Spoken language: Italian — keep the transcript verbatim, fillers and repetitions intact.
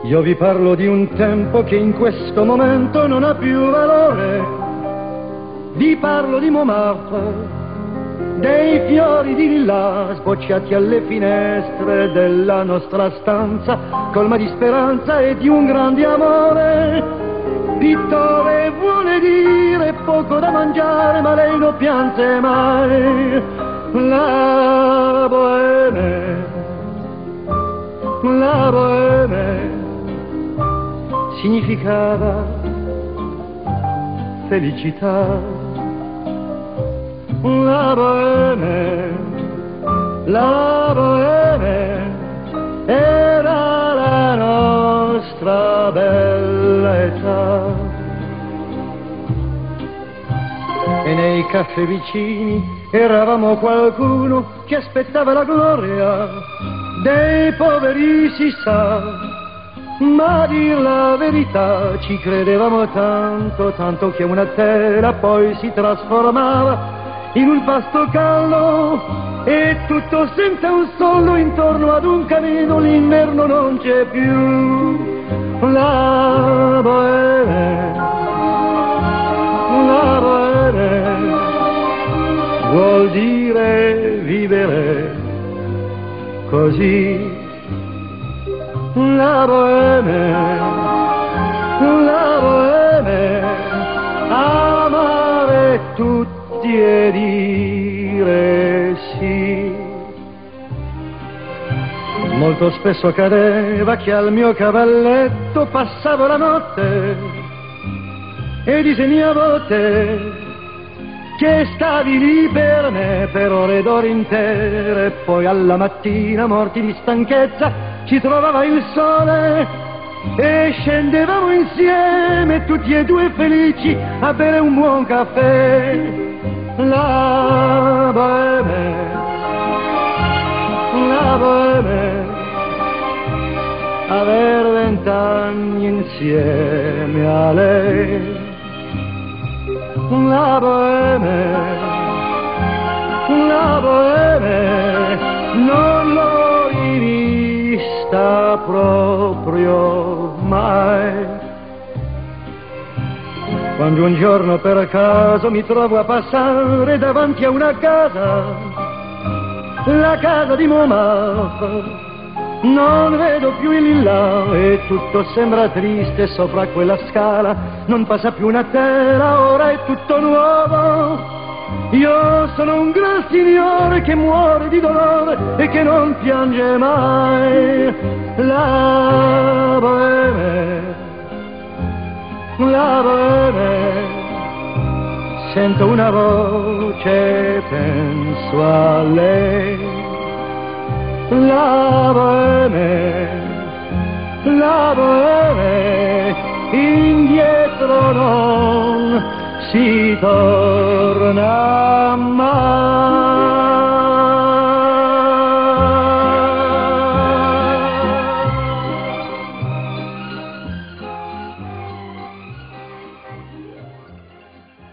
Io vi parlo di un tempo che in questo momento non ha più valore. Vi parlo di Montmartre, dei fiori di lilla sbocciati alle finestre della nostra stanza, colma di speranza e di un grande amore. Pittore vuole dire poco da mangiare, ma lei non piange mai. La bohème, la bohème significava felicità. La bohème, la bohème era la nostra bella età. E nei caffè vicini eravamo qualcuno che aspettava la gloria dei poveri, si sa. Ma a dir la verità ci credevamo tanto, tanto che una tela poi si trasformava in un pasto caldo e tutto senza un soldo intorno ad un camino. L'inverno non c'è più. La bohème, la bohème vuol dire vivere così. La bohème, la bohème, amare tutti e dire sì. Molto spesso accadeva che al mio cavalletto passavo la notte e disegnavo te, che stavi lì per me per ore ed ore intere. Poi alla mattina, morti di stanchezza, ci trovava il sole e scendevamo insieme tutti e due felici a bere un buon caffè. La bohème, la bohème, aver vent'anni insieme a lei. La bohème, la bohème non l'ho rivista proprio mai. Quando un giorno per caso mi trovo a passare davanti a una casa, la casa di Montmartre, non vedo più il lilla e tutto sembra triste sopra quella scala. Non passa più una tela, ora è tutto nuovo. Io sono un gran signore che muore di dolore e che non piange mai. La bohème, la bohème, sento una voce, penso a lei. La bohème, la bohème, indietro non si torna mai.